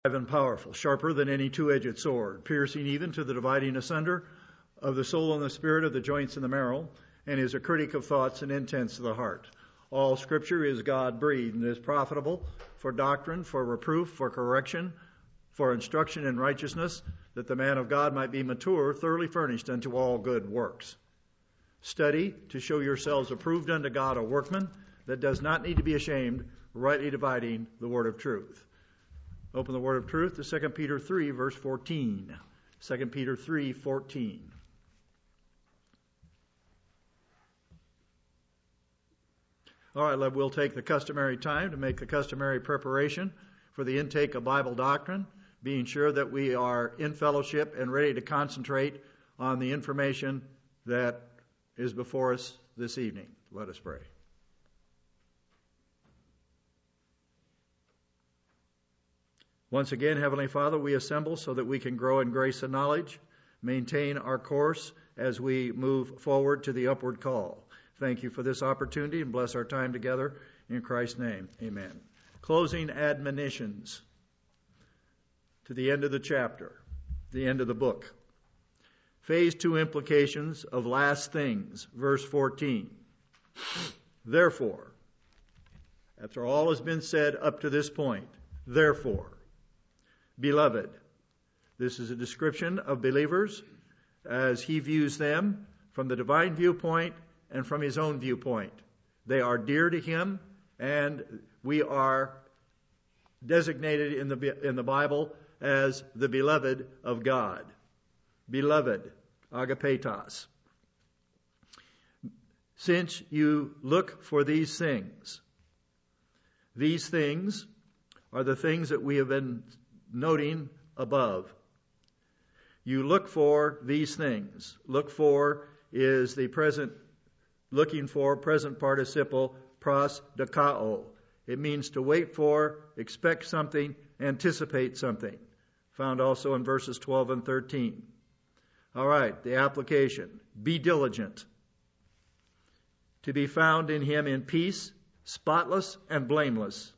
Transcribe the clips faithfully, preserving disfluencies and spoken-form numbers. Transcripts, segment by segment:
And powerful, sharper than any two-edged sword, piercing even to the dividing asunder of the soul and the spirit, of the joints and the marrow, and is a critic of thoughts and intents of the heart. All Scripture is God-breathed and is profitable for doctrine, for reproof, for correction, for instruction in righteousness, that the man of God might be mature, thoroughly furnished unto all good works. Study to show yourselves approved unto God, a workman that does not need to be ashamed, rightly dividing the word of truth. Open the word of truth to Second Peter three, verse fourteen. Second Peter three, fourteen. All right, love, we'll take the customary time to make the customary preparation for the intake of Bible doctrine, being sure that we are in fellowship and ready to concentrate on the information that is before us this evening. Let us pray. Once again, Heavenly Father, we assemble so that we can grow in grace and knowledge, maintain our course as we move forward to the upward call. Thank you for this opportunity and bless our time together in Christ's name. Amen. Closing admonitions to the end of the chapter, the end of the book. Phase two implications of last things, verse fourteen. Therefore, after all has been said up to this point, therefore, beloved, this is a description of believers as he views them from the divine viewpoint and from his own viewpoint. They are dear to him, and we are designated in the in the Bible as the beloved of God. Beloved, agapetos. Since you look for these things, these things are the things that we have been noting above. You look for these things. Look for is the present, looking for, present participle, pros dokao. It means to wait for, expect something, anticipate something. Found also in verses twelve and thirteen. All right, the application. Be diligent. To be found in him in peace, spotless and blameless.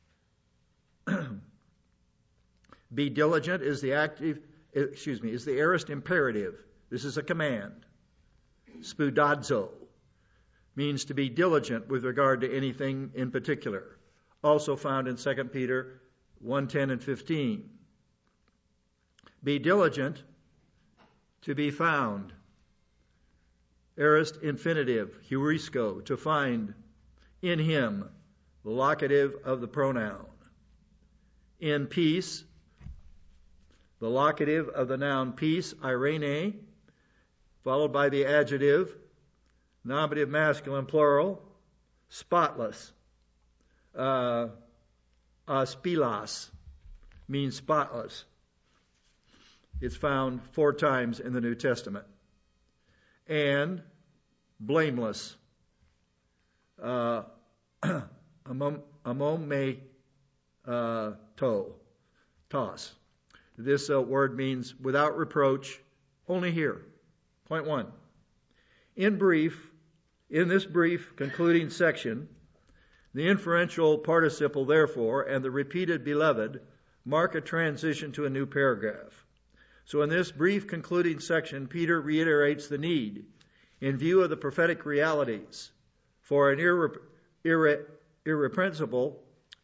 Be diligent is the active, excuse me, is the aorist imperative. This is a command. Spoudazo means to be diligent with regard to anything in particular. Also found in Second Peter one, ten and fifteen. Be diligent to be found. Aorist infinitive, heurisco, to find in him, the locative of the pronoun. In peace, the locative of the noun peace, irene, followed by the adjective, nominative masculine plural, spotless. Uh, aspilos means spotless. It's found four times in the New Testament. And blameless. Uh, amom, amom me uh, to, tos. This uh, word means without reproach, only here. Point one. In brief, in this brief concluding section, the inferential participle therefore and the repeated beloved mark a transition to a new paragraph. So in this brief concluding section, Peter reiterates the need, in view of the prophetic realities, for an irre- irre- irrepressible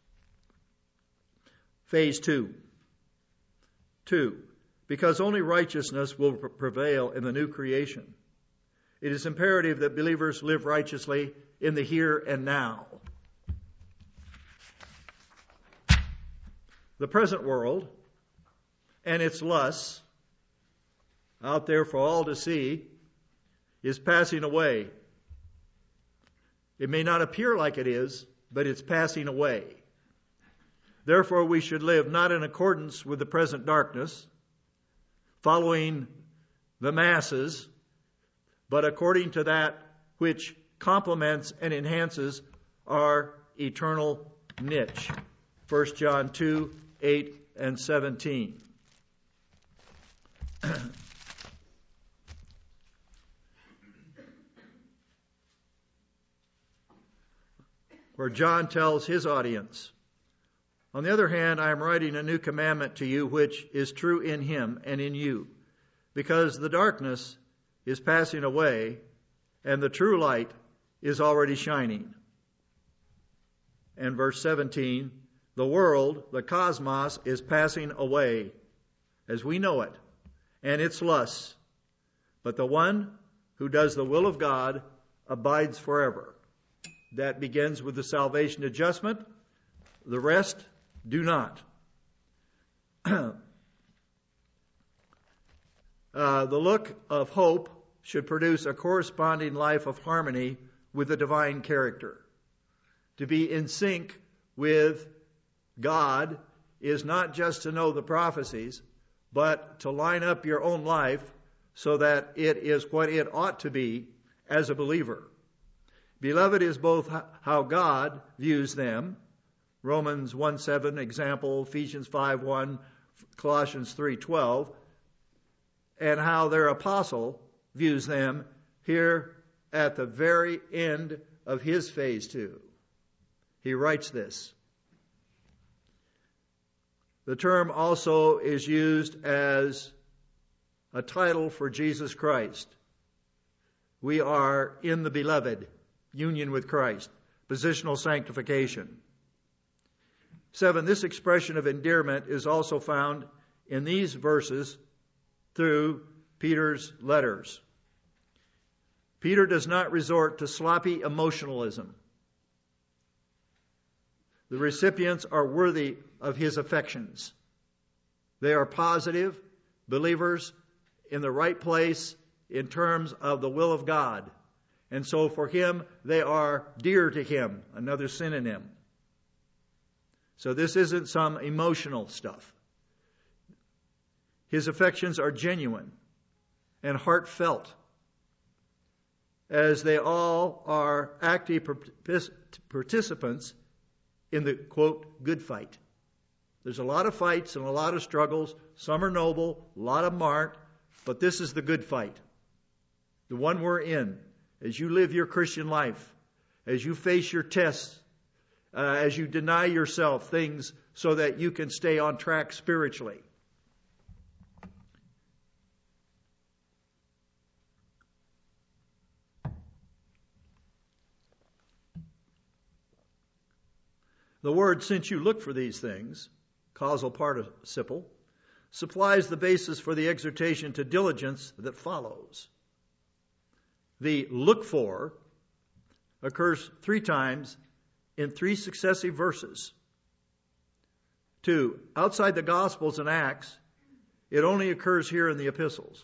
phase two. Two, because only righteousness will prevail in the new creation. It is imperative that believers live righteously in the here and now. The present world and its lusts, out there for all to see, is passing away. It may not appear like it is, but it's passing away. Therefore, we should live not in accordance with the present darkness, following the masses, but according to that which complements and enhances our eternal niche. First John two, eight and seventeen. Where John tells his audience, On the other hand, I am writing a new commandment to you, which is true in him and in you, because the darkness is passing away and the true light is already shining. And verse seventeen, the world, the cosmos, is passing away as we know it, and its lusts. But the one who does the will of God abides forever. That begins with the salvation adjustment. The rest do not. uh, the look of hope should produce a corresponding life of harmony with the divine character. To be in sync with God is not just to know the prophecies, but to line up your own life so that it is what it ought to be as a believer. Beloved is both how God views them, Romans one seven example, Ephesians five one, Colossians three twelve, and how their apostle views them here at the very end of his phase two. He writes this. The term also is used as a title for Jesus Christ. We are in the beloved, union with Christ, positional sanctification. Seven, this expression of endearment is also found in these verses through Peter's letters. Peter does not resort to sloppy emotionalism. The recipients are worthy of his affections. They are positive believers in the right place in terms of the will of God. And so for him, they are dear to him, another synonym. So this isn't some emotional stuff. His affections are genuine and heartfelt, as they all are active participants in the, quote, good fight. There's a lot of fights and a lot of struggles. Some are noble, a lot of them aren't, but this is the good fight. The one we're in. As you live your Christian life, as you face your tests, uh, as you deny yourself things so that you can stay on track spiritually. The word, since you look for these things, causal participle, supplies the basis for the exhortation to diligence that follows. The look for occurs three times in three successive verses. Two, outside the Gospels and Acts, it only occurs here in the epistles.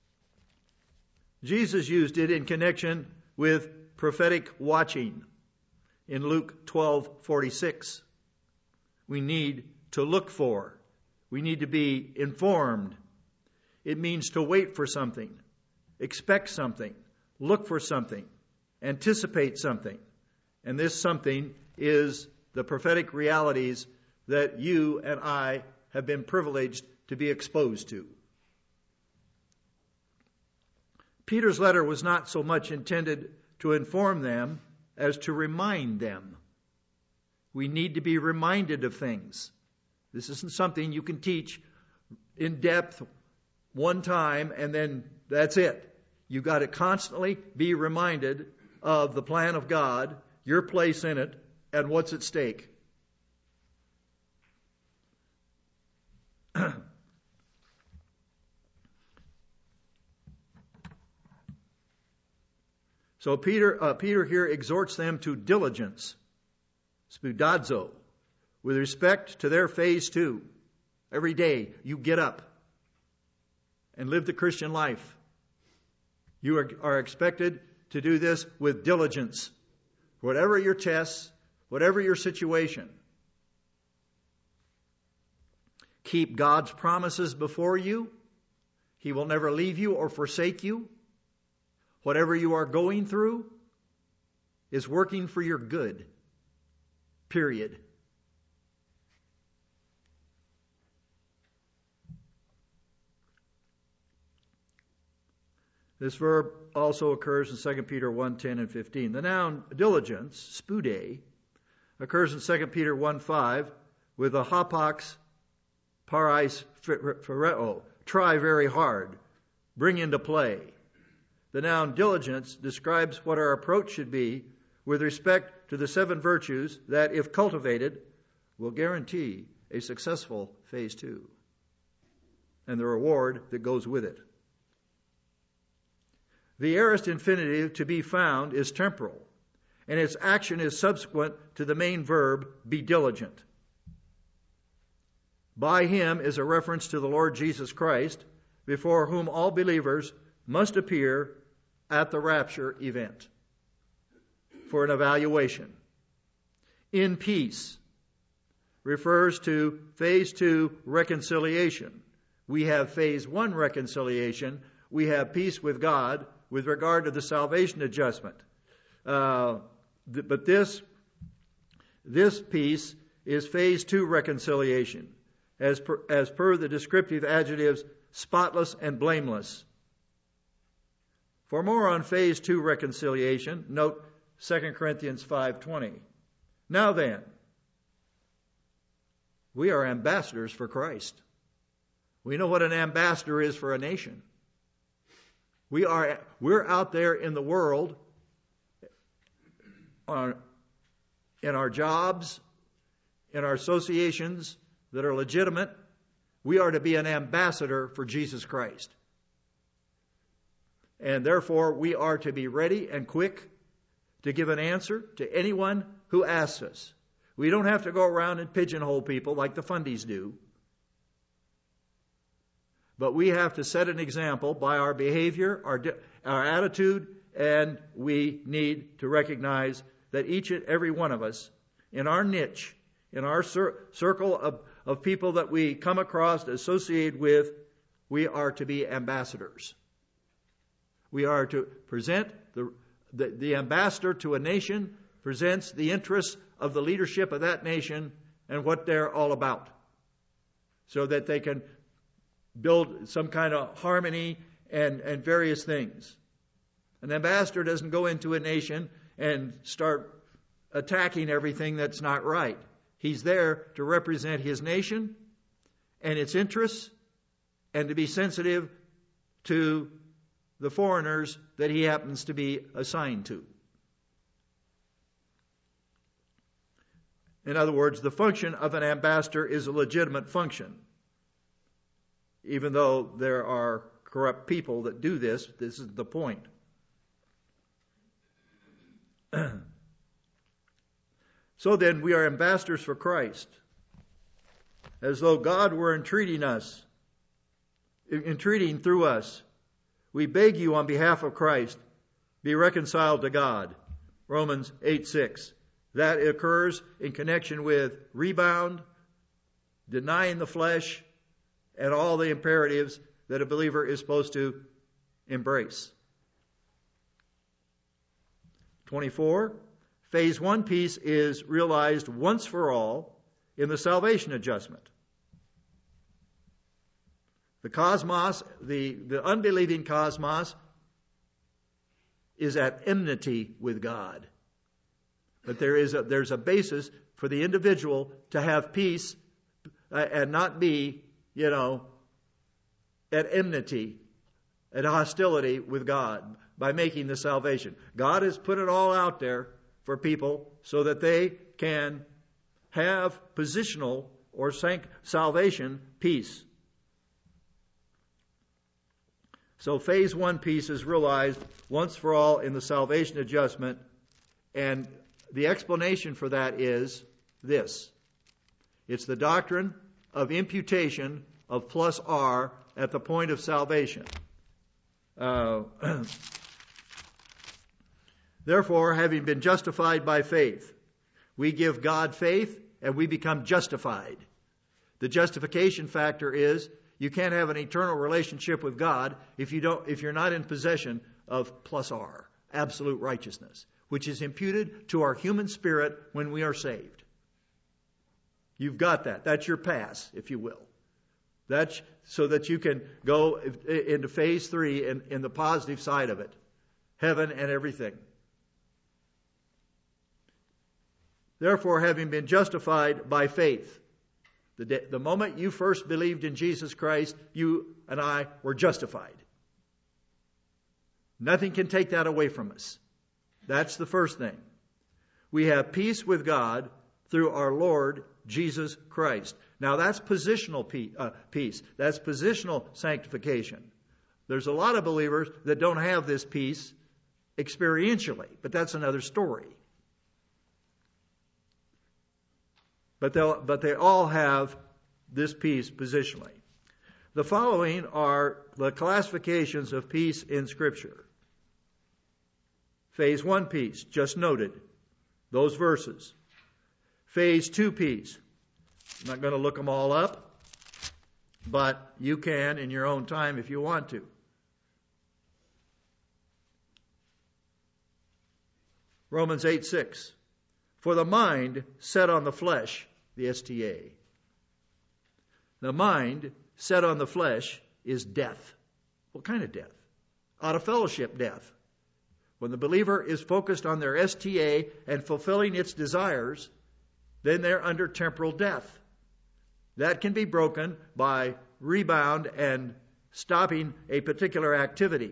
Jesus used it in connection with prophetic watching in Luke twelve forty-six. We need to look for. We need to be informed. It means to wait for something, expect something, look for something, anticipate something. And this something is the prophetic realities that you and I have been privileged to be exposed to. Peter's letter was not so much intended to inform them as to remind them. We need to be reminded of things. This isn't something you can teach in depth one time and then that's it. You've got to constantly be reminded of the plan of God, your place in it, and what's at stake. So Peter, uh, Peter here exhorts them to diligence, spoudazo, with respect to their phase two. Every day you get up and live the Christian life. You are, are expected to do this with diligence. Whatever your tests, whatever your situation. Keep God's promises before you. He will never leave you or forsake you. Whatever you are going through is working for your good. Period. This verb also occurs in Second Peter one ten and fifteen. The noun diligence, spoude, occurs in Second Peter one five, with a hapax parais phereo. Try very hard. Bring into play. The noun diligence describes what our approach should be with respect to the seven virtues that, if cultivated, will guarantee a successful phase two and the reward that goes with it. The aorist infinitive to be found is temporal, and its action is subsequent to the main verb, be diligent. By him is a reference to the Lord Jesus Christ, before whom all believers must appear at the rapture event for an evaluation. In peace refers to phase two reconciliation. We have phase one reconciliation. We have peace with God with regard to the salvation adjustment. Uh, th- but this, this peace is phase two reconciliation, as per, as per the descriptive adjectives spotless and blameless. For more on phase two reconciliation, note Second Corinthians five twenty. Now then, we are ambassadors for Christ. We know what an ambassador is for a nation. We are, we're out there in the world, on, in our jobs, in our associations that are legitimate. We are to be an ambassador for Jesus Christ. And therefore, we are to be ready and quick to give an answer to anyone who asks us. We don't have to go around and pigeonhole people like the fundies do. But we have to set an example by our behavior, our, our attitude, and we need to recognize that each and every one of us, in our niche, in our cir- circle of, of people that we come across, associated with, we are to be ambassadors. We are to present, the, the, the ambassador to a nation presents the interests of the leadership of that nation and what they're all about, so that they can build some kind of harmony and, and various things. An ambassador doesn't go into a nation and start attacking everything that's not right. He's there to represent his nation and its interests and to be sensitive to the foreigners that he happens to be assigned to. In other words, the function of an ambassador is a legitimate function. Even though there are corrupt people that do this, this is the point. So then, we are ambassadors for Christ, as though God were entreating us, entreating through us. We beg you on behalf of Christ, be reconciled to God. Romans eight six. That occurs in connection with rebound, denying the flesh, and all the imperatives that a believer is supposed to embrace. twenty-four. Phase one peace is realized once for all in the salvation adjustment. The cosmos, the, the unbelieving cosmos, is at enmity with God. But there is a, there's a basis for the individual to have peace uh, and not be, you know, at enmity, at hostility with God by making the salvation. God has put it all out there for people so that they can have positional or salvation peace. So phase one peace is realized once for all in the salvation adjustment, and the explanation for that is this. It's the doctrine of imputation of plus R at the point of salvation. Uh, Therefore, having been justified by faith, we give God faith and we become justified. The justification factor is you can't have an eternal relationship with God if you don't, if you're not in possession of plus R, absolute righteousness, which is imputed to our human spirit when we are saved. You've got that. That's your pass, if you will. That's so that you can go into phase three in, in the positive side of it, heaven and everything. Therefore, having been justified by faith, The, day, the moment you first believed in Jesus Christ, you and I were justified. Nothing can take that away from us. That's the first thing. We have peace with God through our Lord Jesus Christ. Now that's positional peace. That's positional sanctification. There's a lot of believers that don't have this peace experientially, but that's another story. But they'll, but they all have this peace positionally. The following are the classifications of peace in Scripture. Phase one peace, just noted. Those verses. Phase two peace. I'm not going to look them all up, but you can in your own time if you want to. Romans eight six. For the mind set on the flesh, the S T A. The mind set on the flesh is death. What kind of death? Out of fellowship death. When the believer is focused on their S T A and fulfilling its desires, then they're under temporal death. That can be broken by rebound and stopping a particular activity.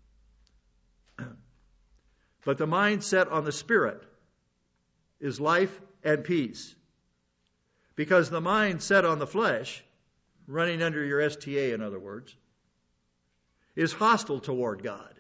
But the mind set on the Spirit is life and peace. Because the mind set on the flesh, running under your S T A in other words, is hostile toward God.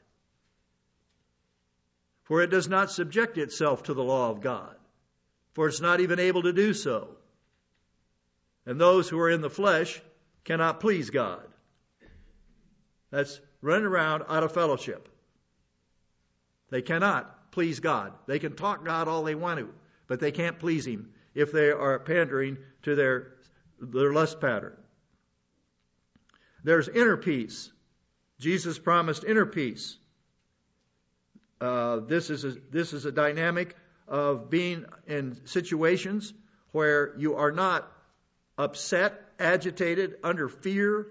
For it does not subject itself to the law of God, for it's not even able to do so. And those who are in the flesh cannot please God. That's running around out of fellowship. They cannot please God. They can talk God all they want to, but they can't please Him if they are pandering to their, their lust pattern. There's inner peace. Jesus promised inner peace. Uh, this is a, this is a dynamic of being in situations where you are not upset, agitated, under fear.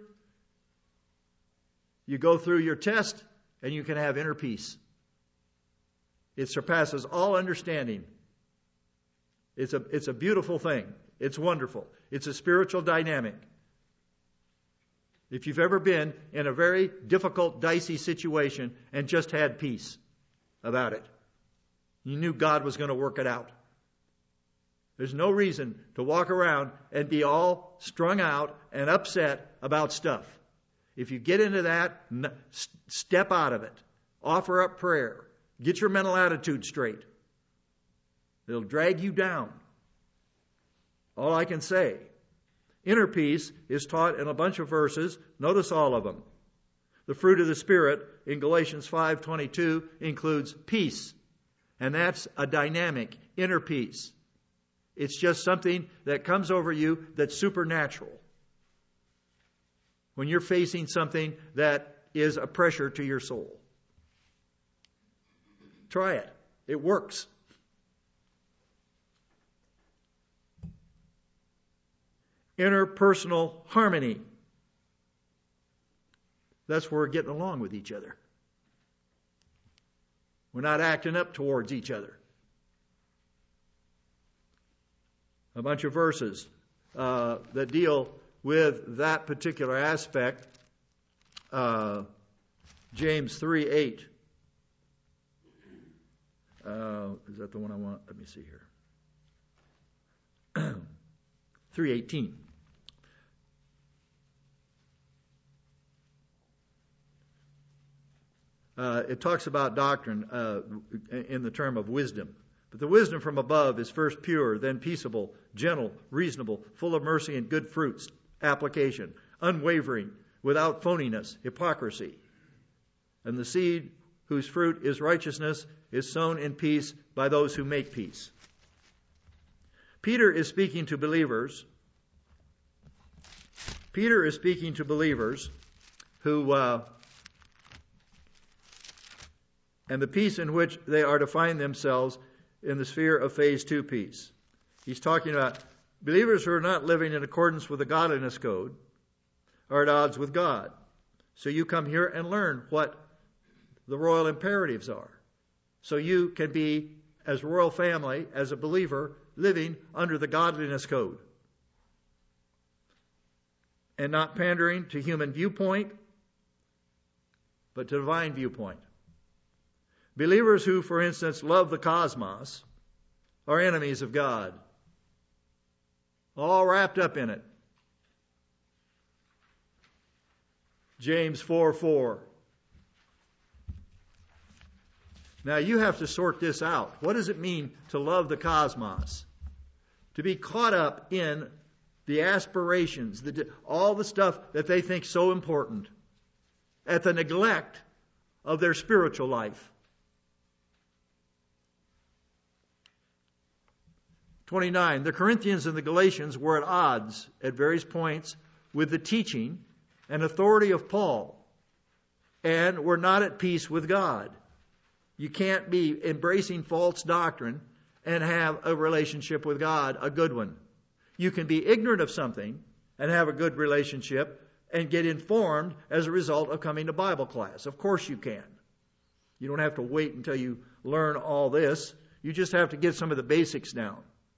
You go through your test and you can have inner peace. It surpasses all understanding. It's a, it's a beautiful thing. It's wonderful. It's a spiritual dynamic. If you've ever been in a very difficult, dicey situation and just had peace about it, you knew God was going to work it out. There's no reason to walk around and be all strung out and upset about stuff. If you get into that, step out of it. Offer up prayer. Get your mental attitude straight. It'll drag you down. All I can say. Inner peace is taught in a bunch of verses. Notice all of them. The fruit of the Spirit in Galatians five twenty-two includes peace. And that's a dynamic inner peace. It's just something that comes over you that's supernatural. When you're facing something that is a pressure to your soul. Try it. It works. Interpersonal harmony. That's where we're getting along with each other. We're not acting up towards each other. A bunch of verses uh, that deal with that particular aspect. Uh, James three eight. Uh, is that the one I want? Let me see here. three eighteen. Uh, it talks about doctrine uh, in the term of wisdom. But the wisdom from above is first pure, then peaceable, gentle, reasonable, full of mercy and good fruits, application, unwavering, without phoniness, hypocrisy. And the seed whose fruit is righteousness is sown in peace by those who make peace. Peter is speaking to believers. Peter is speaking to believers who, uh, and the peace in which they are to find themselves in the sphere of phase two peace. He's talking about believers who are not living in accordance with the godliness code are at odds with God. So you come here and learn what the royal imperatives are. So you can be, as a royal family, as a believer, living under the godliness code. and not pandering to human viewpoint, but to divine viewpoint. Believers who, for instance, love the cosmos are enemies of God. All wrapped up in it. James four four. Now you have to sort this out. What does it mean to love the cosmos? To be caught up in the aspirations, the, all the stuff that they think so important, at the neglect of their spiritual life. twenty-nine. The Corinthians and the Galatians were at odds at various points with the teaching and authority of Paul, and were not at peace with God. You can't be embracing false doctrine and have a relationship with God, a good one. You can be ignorant of something and have a good relationship and get informed as a result of coming to Bible class. Of course you can. You don't have to wait until you learn all this. You just have to get some of the basics down.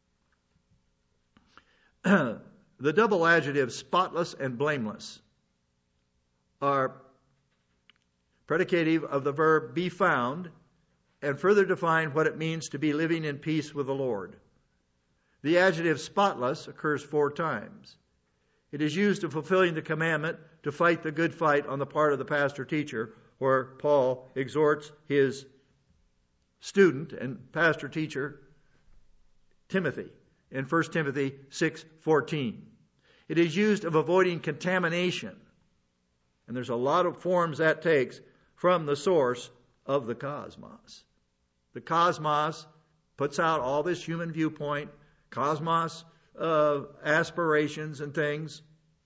The double adjectives spotless and blameless are predicative of the verb be found and further define what it means to be living in peace with the Lord. The adjective spotless occurs four times. It is used to fulfilling the commandment to fight the good fight on the part of the pastor-teacher, where Paul exhorts his student and pastor-teacher Timothy in First Timothy six fourteen. It is used of avoiding contamination, and there's a lot of forms that takes from the source of the cosmos. The cosmos puts out all this human viewpoint, cosmos uh, aspirations and things.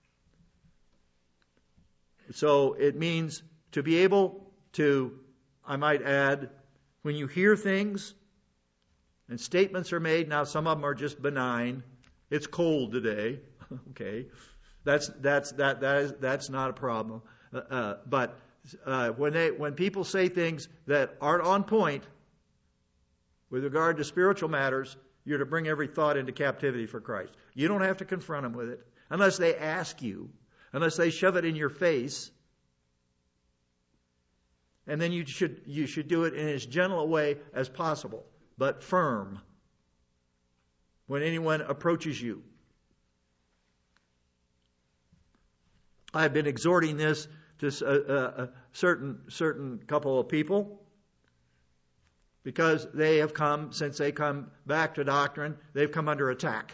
So it means to be able to, I might add, when you hear things and statements are made, now some of them are just benign. It's cold today. Okay, that's that's that that is that's not a problem. Uh, uh, but uh, when they when people say things that aren't on point with regard to spiritual matters, you're to bring every thought into captivity for Christ. You don't have to confront them with it unless they ask you, unless they shove it in your face. And then you should you should do it in as gentle a way as possible, but firm when anyone approaches you. I've been exhorting this to a, a certain certain couple of people because they have come, since they come back to doctrine, they've come under attack.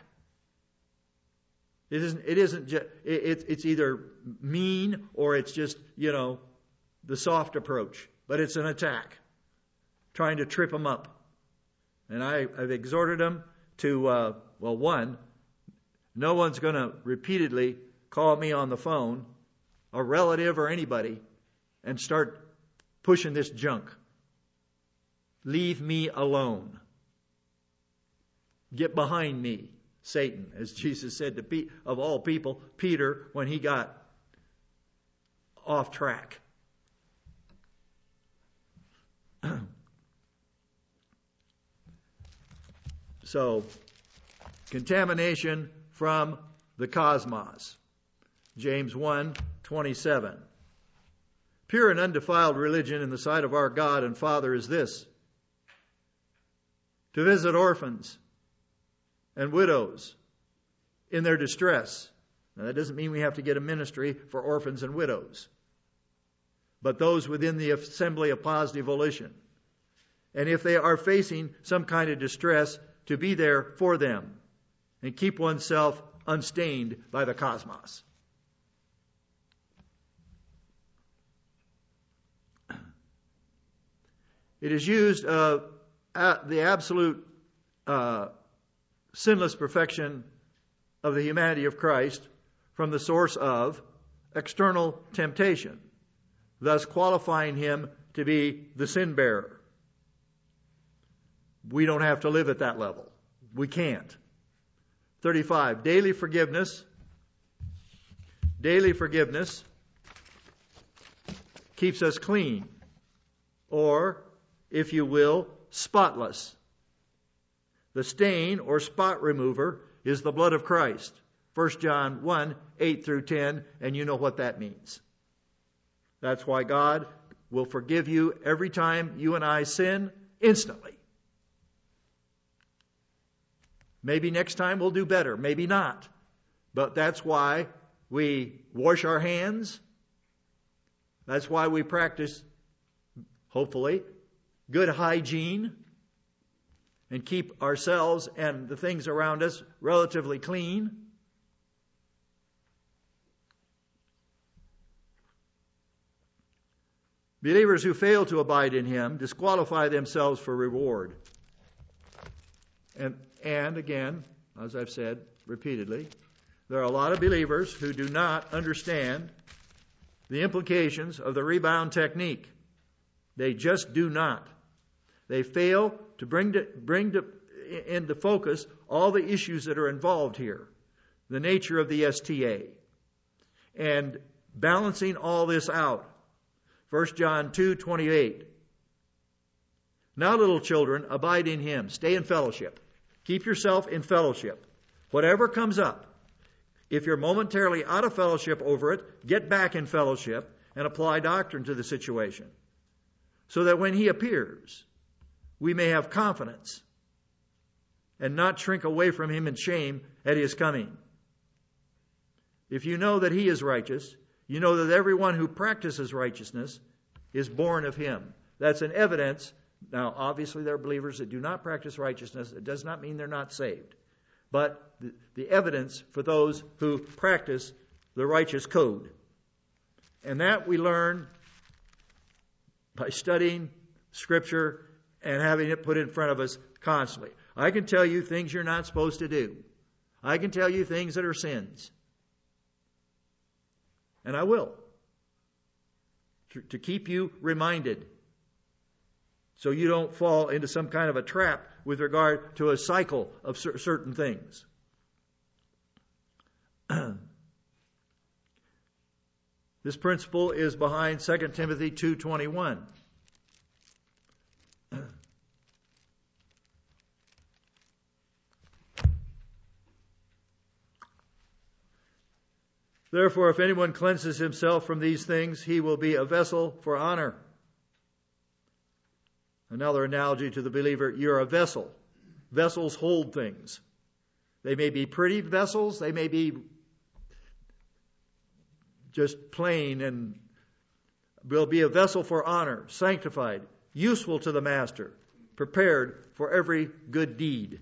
It isn't. It isn't. Just, it, it's either mean or it's just you know the soft approach, but it's an attack, trying to trip them up. And I, I've exhorted them to uh, well, one, no one's going to repeatedly call me on the phone, a relative or anybody, and start pushing this junk. Leave me alone. Get behind me, Satan, as Jesus said to Pe- of all people, Peter, when he got off track. So, contamination from the cosmos. James one twenty-seven. Pure and undefiled religion in the sight of our God and Father is this: to visit orphans and widows in their distress. Now, that doesn't mean we have to get a ministry for orphans and widows, but those within the assembly of positive volition. And if they are facing some kind of distress, to be there for them and keep oneself unstained by the cosmos. It is used of uh, the absolute uh, sinless perfection of the humanity of Christ from the source of external temptation, thus qualifying him to be the sin bearer. We don't have to live at that level. We can't. thirty-five. Daily forgiveness. Daily forgiveness keeps us clean, or, if you will, spotless. The stain or spot remover is the blood of Christ, First John one, eight through ten, and you know what that means. That's why God will forgive you every time you and I sin instantly. Maybe next time we'll do better, maybe not. But that's why we wash our hands. That's why we practice, hopefully, good hygiene and keep ourselves and the things around us relatively clean. Believers who fail to abide in Him disqualify themselves for reward. And, and again, as I've said repeatedly, there are a lot of believers who do not understand the implications of the rebound technique. They just do not. They fail to bring to, bring to, into focus all the issues that are involved here. The nature of the S T A. And balancing all this out. First John two twenty-eight. Now, little children, abide in Him. Stay in fellowship. Keep yourself in fellowship. Whatever comes up, if you're momentarily out of fellowship over it, get back in fellowship and apply doctrine to the situation. So that when He appears, we may have confidence and not shrink away from Him in shame at His coming. If you know that He is righteous, you know that everyone who practices righteousness is born of Him. That's an evidence. Now, obviously, there are believers that do not practice righteousness. It does not mean they're not saved. But the, the evidence for those who practice the righteous code. And that we learn by studying Scripture and having it put in front of us constantly. I can tell you things you're not supposed to do. I can tell you things that are sins. And I will. To, to keep you reminded. So you don't fall into some kind of a trap with regard to a cycle of cer- certain things. This principle is behind Second Timothy two twenty-one. Therefore, if anyone cleanses himself from these things, he will be a vessel for honor. Another analogy to the believer, you're a vessel. Vessels hold things. They may be pretty vessels, they may be just plain, and will be a vessel for honor, sanctified, useful to the master, prepared for every good deed.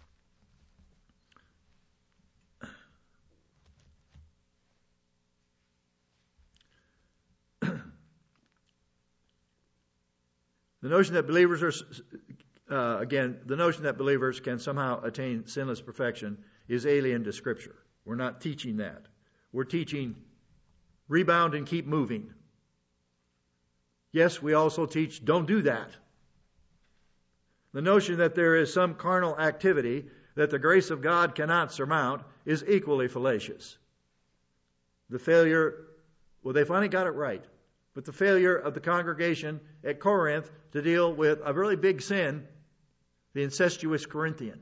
The notion that believers are, uh, again, the notion that believers can somehow attain sinless perfection is alien to Scripture. We're not teaching that. We're teaching rebound and keep moving. Yes, we also teach don't do that. The notion that there is some carnal activity that the grace of God cannot surmount is equally fallacious. The failure, well, they finally got it right. But the failure of the congregation at Corinth to deal with a really big sin, the incestuous Corinthian.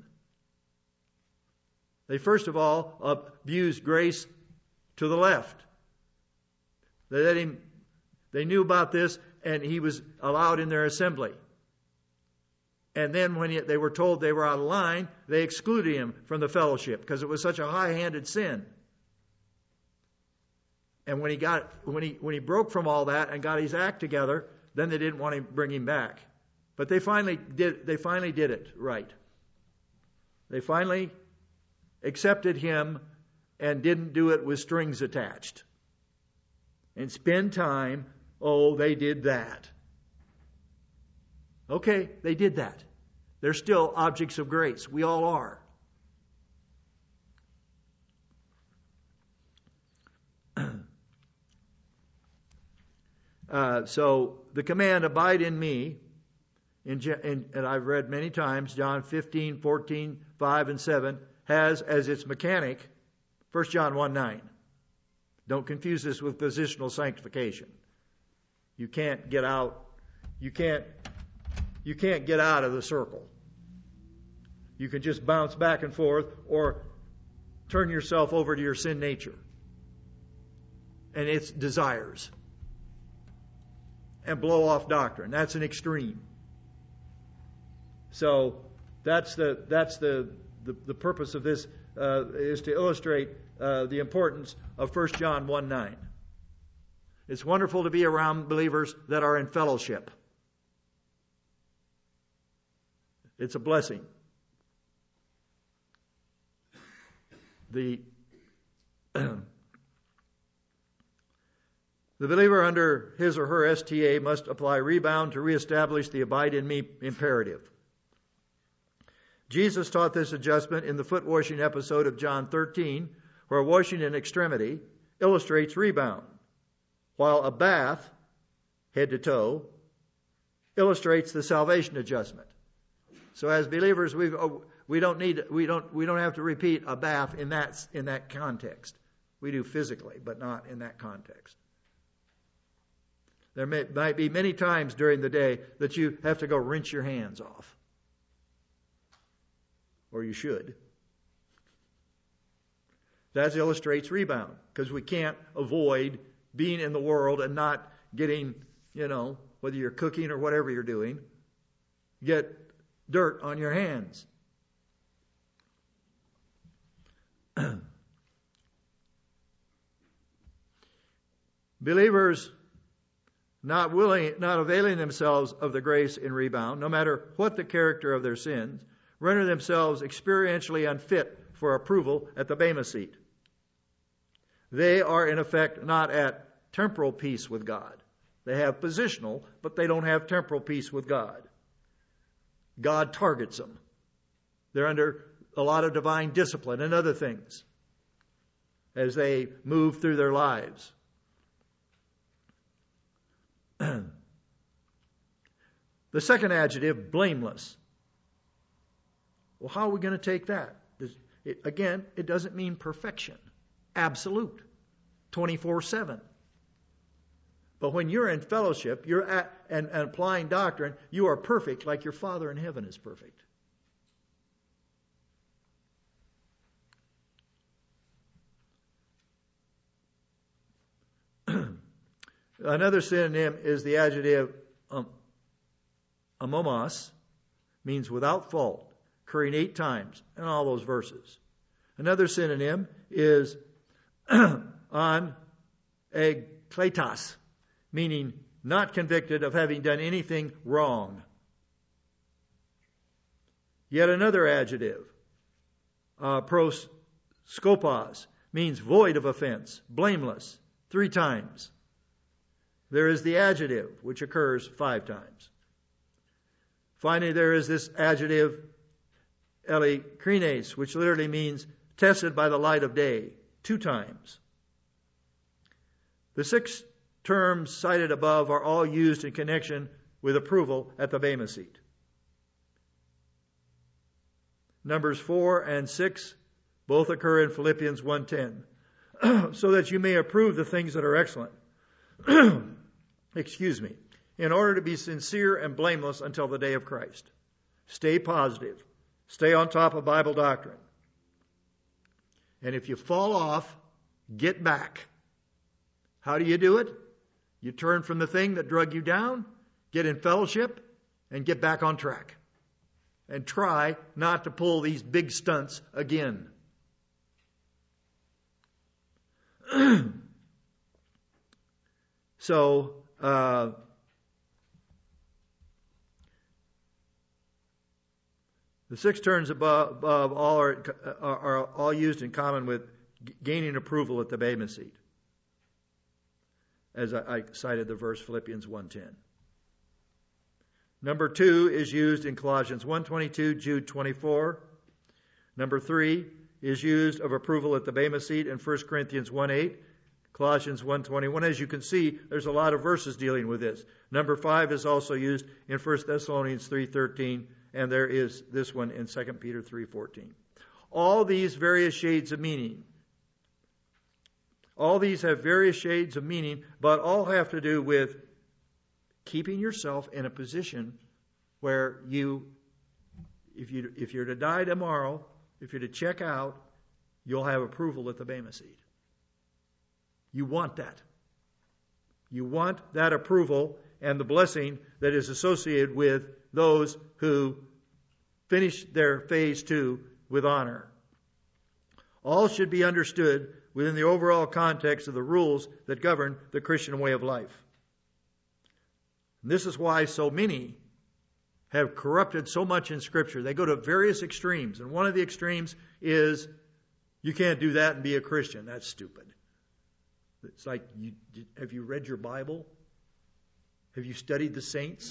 They first of all abused grace to the left. They let him, they knew about this, and he was allowed in their assembly. And then when he, they were told they were out of line, they excluded him from the fellowship because it was such a high-handed sin. And when he got when he when he broke from all that and got his act together, then they didn't want to bring him back. But they finally did they finally did it right. They finally accepted him and didn't do it with strings attached. And spend time, oh, they did that. Okay, they did that. They're still objects of grace. We all are. Uh, so the command, abide in me, in, in, and I've read many times, John fifteen, fourteen, five, and seven, has as its mechanic First John one nine. Don't confuse this with positional sanctification. You can't get out, you can't, you can't get out of the circle. You can just bounce back and forth, or turn yourself over to your sin nature and its desires and blow off doctrine. That's an extreme. So that's the that's the the, the purpose of this uh, is to illustrate uh, the importance of First John one nine. It's wonderful to be around believers that are in fellowship. It's a blessing. The the believer under his or her S T A must apply rebound to reestablish the abide in me imperative. Jesus taught this adjustment in the foot washing episode of John thirteen, where washing in extremity illustrates rebound, while a bath, head to toe, illustrates the salvation adjustment. So as believers, we we don't need we don't we don't have to repeat a bath in that in that context. We do physically, but not in that context. There may, might be many times during the day that you have to go rinse your hands off, or you should. That illustrates rebound, because we can't avoid being in the world and not getting, you know, whether you're cooking or whatever you're doing, get dirt on your hands. Believers not willing, not availing themselves of the grace in rebound, no matter what the character of their sins, render themselves experientially unfit for approval at the Bema seat. They are in effect not at temporal peace with God. They have positional, but they don't have temporal peace with God. God targets them. They're under a lot of divine discipline and other things as they move through their lives. The second adjective, blameless. Well, how are we going to take that? It, again, it doesn't mean perfection. Absolute. twenty-four seven. But when you're in fellowship, you're at, and, and applying doctrine, you are perfect like your Father in heaven is perfect. Another synonym is the adjective um, amomos, means without fault, occurring eight times in all those verses. Another synonym is on ekletos, meaning not convicted of having done anything wrong. Yet another adjective, uh, proskopos, means void of offense, blameless, three times. There is the adjective, which occurs five times. Finally, there is this adjective, eilikrines, which literally means tested by the light of day, two times. The six terms cited above are all used in connection with approval at the Bema seat. Numbers four and six both occur in Philippians one ten, so that you may approve the things that are excellent. Excuse me. In order to be sincere and blameless until the day of Christ. Stay positive. Stay on top of Bible doctrine. And if you fall off, get back. How do you do it? You turn from the thing that drug you down, get in fellowship, and get back on track. And try not to pull these big stunts again. So, uh, the six terms above, above all are, are, are all used in common with gaining approval at the Bema seat, as I, I cited the verse Philippians one ten. Number two is used in Colossians one twenty-two, Jude twenty-four. Number three is used of approval at the Bema seat in First Corinthians one eight. Colossians one twenty-one. As you can see, there's a lot of verses dealing with this. Number five is also used in First Thessalonians three thirteen, and there is this one in Second Peter three fourteen. All these various shades of meaning. All these have various shades of meaning, but all have to do with keeping yourself in a position where you, if you, if you're to die tomorrow, if you're to check out, you'll have approval at the Bema seat. You want that. You want that approval and the blessing that is associated with those who finish their phase two with honor. All should be understood within the overall context of the rules that govern the Christian way of life. And this is why so many have corrupted so much in Scripture. They go to various extremes. And one of the extremes is, you can't do that and be a Christian. That's stupid. It's like, you, have you read your Bible? Have you studied the saints?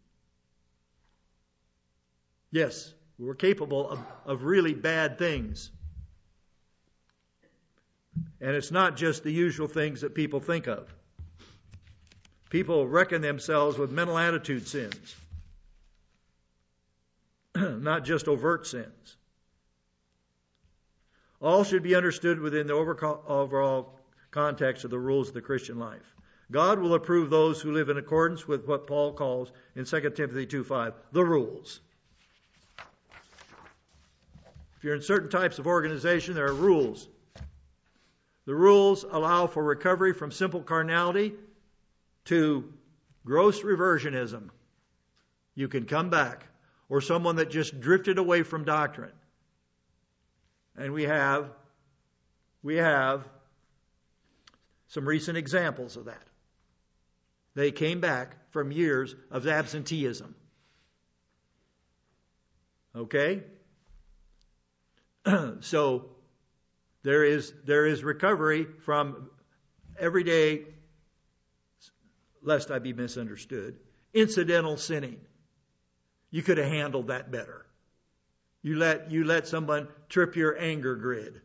Yes, we're capable of, of really bad things. And it's not just the usual things that people think of. People reckon themselves with mental attitude sins, not just overt sins. All should be understood within the overall context of the rules of the Christian life. God will approve those who live in accordance with what Paul calls in Second Timothy two five, the rules. If you're in certain types of organization, there are rules. The rules allow for recovery from simple carnality to gross reversionism. You can come back. Or someone that just drifted away from doctrine. And we have, we have some recent examples of that. They came back from years of absenteeism. Okay? So there is there is recovery from everyday, lest I be misunderstood, incidental sinning. You could have handled that better. You let you let someone trip your anger grid.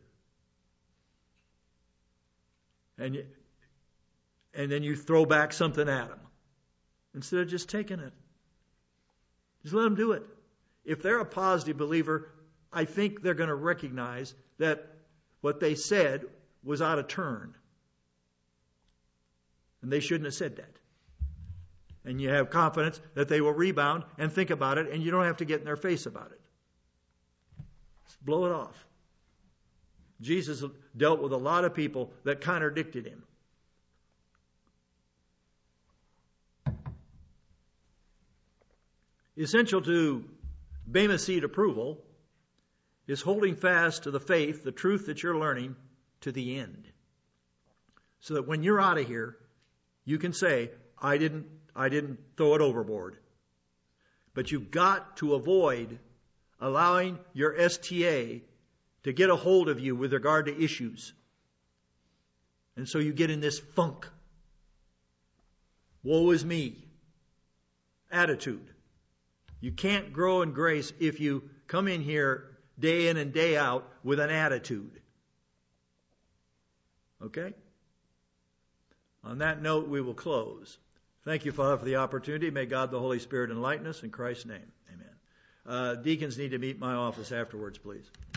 And you, and then you throw back something at them. Instead of just taking it. Just let them do it. If they're a positive believer, I think they're going to recognize that what they said was out of turn. And they shouldn't have said that. And you have confidence that they will rebound and think about it, and you don't have to get in their face about it. Just blow it off. Jesus dealt with a lot of people that contradicted him. Essential to Bema seat approval is holding fast to the faith, the truth that you're learning, to the end. So that when you're out of here, you can say, I didn't I didn't throw it overboard. But you've got to avoid allowing your S T A to get a hold of you with regard to issues. And so you get in this funk. Woe is me. Attitude. You can't grow in grace if you come in here day in and day out with an attitude. Okay? On that note, we will close. Thank you, Father, for the opportunity. May God the Holy Spirit enlighten us in Christ's name. Amen. Uh, deacons need to meet my office afterwards, please.